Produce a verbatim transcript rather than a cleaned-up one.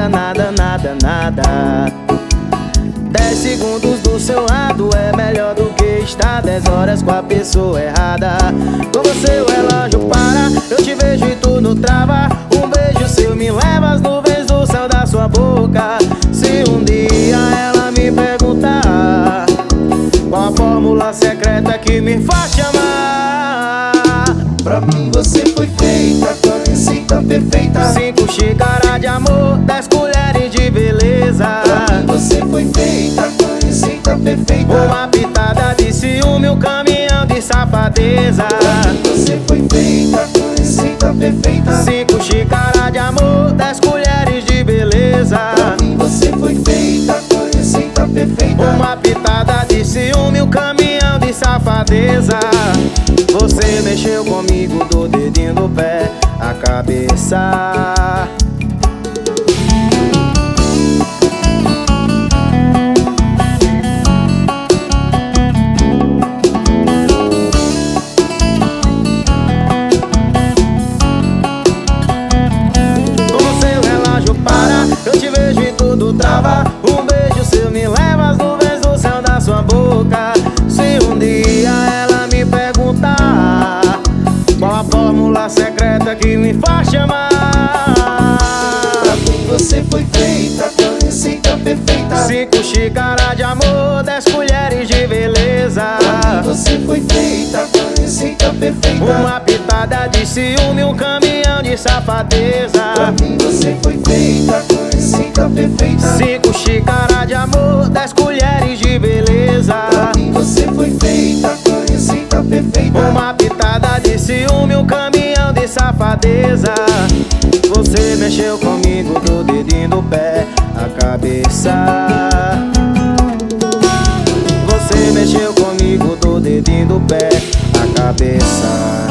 nada, nada, nada, nada. Dez segundos do seu lado é melhor do que estar dez horas com a pessoa errada. Com você o relógio para, eu te vejo e tudo trava. Um beijo seu me leva às nuvens do céu da sua boca. Se um dia ela me perguntar qual a fórmula secreta que me faz te amar, pra mim você foi feita com a receita perfeita. Cinco xícaras de amor, dez colheres de beleza. Pra mim você foi feita com a receita perfeita. Uma pitada de ciúme, um caminhão de safadeza. Pra mim você foi feita com a receita perfeita. Cinco xícaras de amor, dez colheres de beleza. Pra mim você foi feita com a receita perfeita. Uma pitada de ciúme, um caminhão de safadeza. Você mexeu comigo do dedinho do pé à cabeça. Com seu relógio para, eu te vejo e tudo trava. Um beijo seu me leva às nuvens do céu da sua boca. Se um dia ela me perguntar qual a fórmula secreta que me faz te amar, pra mim você foi feita com a receita perfeita. Cinco xícaras de amor, dez colheres de beleza. Pra mim você foi feita com a receita perfeita. Uma pitada de ciúme, um caminhão de safadeza. Pra mim você foi feita com a receita perfeita. Cinco xícaras de amor, dez colheres de beleza. Pra mim você foi feita com a receita perfeita. Uma pitada de ciúme, um caminhão de safadeza. Você mexeu comigo do dedinho do pé à cabeça. Você mexeu comigo do dedinho do pé à cabeça.